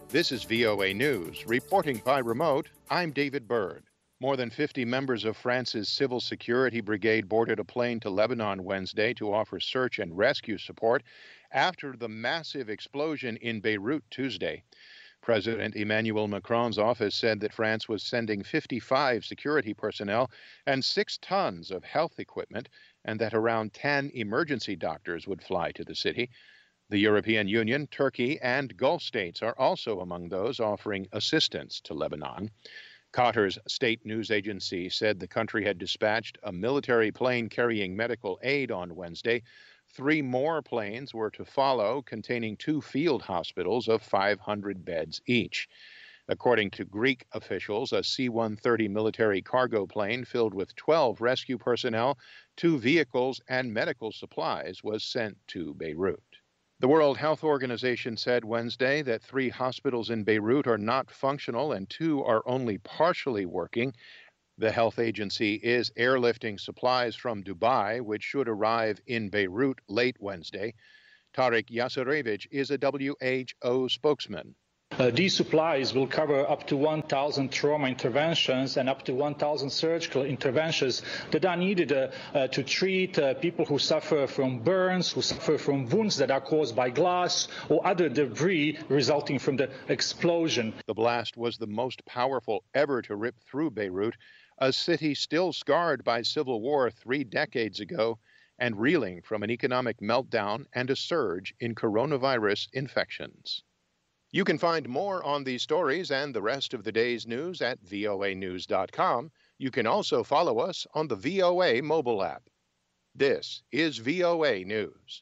This is VOA News. Reporting by remote, I'm David Byrd. More than 50 members of France's Civil Security Brigade boarded a plane to Lebanon Wednesday to offer search and rescue support after the massive explosion in Beirut Tuesday. President Emmanuel Macron's office said that France was sending 55 security personnel and 6 tons of health equipment, and that around 10 emergency doctors would fly to the city. The European Union, Turkey, and Gulf states are also among those offering assistance to Lebanon. Qatar's state news agency said the country had dispatched a military plane carrying medical aid on Wednesday. 3 more planes were to follow, containing 2 field hospitals of 500 beds each. According to Greek officials, a C-130 military cargo plane filled with 12 rescue personnel, 2 vehicles, and medical supplies was sent to Beirut. The World Health Organization said Wednesday that 3 hospitals in Beirut are not functional and 2 are only partially working. The health agency is airlifting supplies from Dubai, which should arrive in Beirut late Wednesday. Tarek Yasarevich is a WHO spokesman. These supplies will cover up to 1,000 trauma interventions and up to 1,000 surgical interventions that are needed to treat people who suffer from burns, who suffer from wounds that are caused by glass or other debris resulting from the explosion. The blast was the most powerful ever to rip through Beirut, a city still scarred by civil war 3 decades ago and reeling from an economic meltdown and a surge in coronavirus infections. You can find more on these stories and the rest of the day's news at voanews.com. You can also follow us on the VOA mobile app. This is VOA News.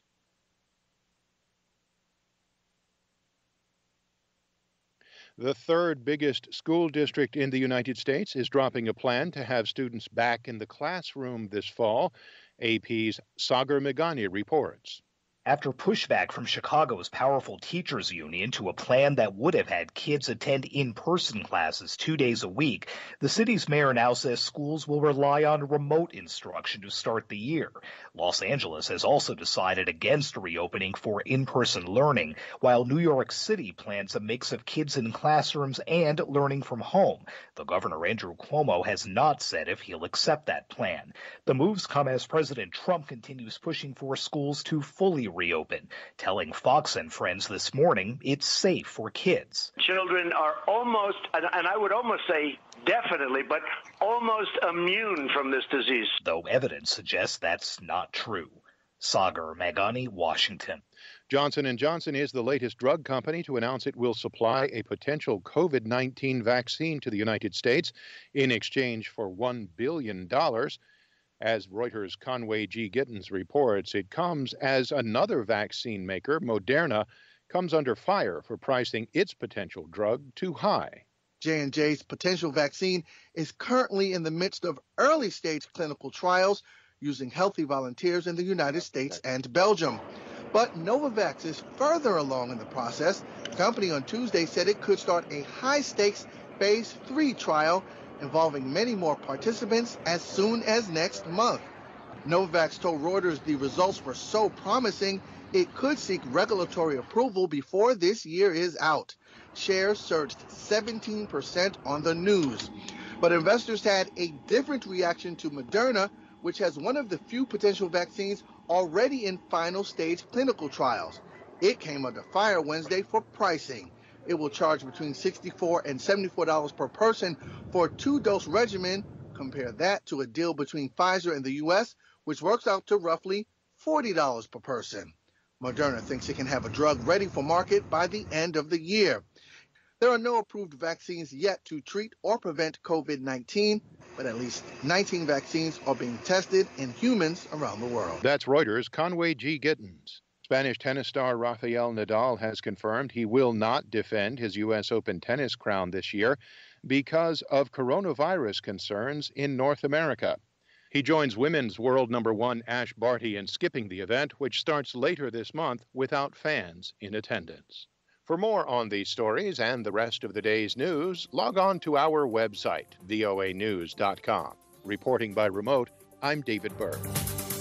The 3rd biggest school district in the United States is dropping a plan to have students back in the classroom this fall. AP's Sagar Meghani reports. After pushback from Chicago's powerful teachers union to a plan that would have had kids attend in-person classes 2 days a week, the city's mayor now says schools will rely on remote instruction to start the year. Los Angeles has also decided against reopening for in-person learning, while New York City plans a mix of kids in classrooms and learning from home. The governor, Andrew Cuomo, has not said if he'll accept that plan. The moves come as President Trump continues pushing for schools to fully reopen, telling Fox and Friends this morning it's safe for kids. Children are almost, and I would almost say definitely, but almost immune from this disease. Though evidence suggests that's not true. Sagar Meghani, Washington. Johnson & Johnson is the latest drug company to announce it will supply a potential COVID-19 vaccine to the United States in exchange for $1 billion. As Reuters' Conway G. Gittins reports, it comes as another vaccine maker, Moderna, comes under fire for pricing its potential drug too high. J&J's potential vaccine is currently in the midst of early-stage clinical trials using healthy volunteers in the United States and Belgium. But Novavax is further along in the process. The company on Tuesday said it could start a high-stakes phase 3 trial involving many more participants as soon as next month. Novavax told Reuters the results were so promising it could seek regulatory approval before this year is out. Shares surged 17% on the news. But investors had a different reaction to Moderna, which has one of the few potential vaccines already in final stage clinical trials. It came under fire Wednesday for pricing. It will charge between $64 and $74 per person for a 2-dose regimen. Compare that to a deal between Pfizer and the U.S., which works out to roughly $40 per person. Moderna thinks it can have a drug ready for market by the end of the year. There are no approved vaccines yet to treat or prevent COVID-19, but at least 19 vaccines are being tested in humans around the world. That's Reuters' Conway G. Gittins. Spanish tennis star Rafael Nadal has confirmed he will not defend his U.S. Open tennis crown this year because of coronavirus concerns in North America. He joins women's world number 1 Ash Barty in skipping the event, which starts later this month without fans in attendance. For more on these stories and the rest of the day's news, log on to our website, voanews.com. Reporting by remote, I'm David Byrd.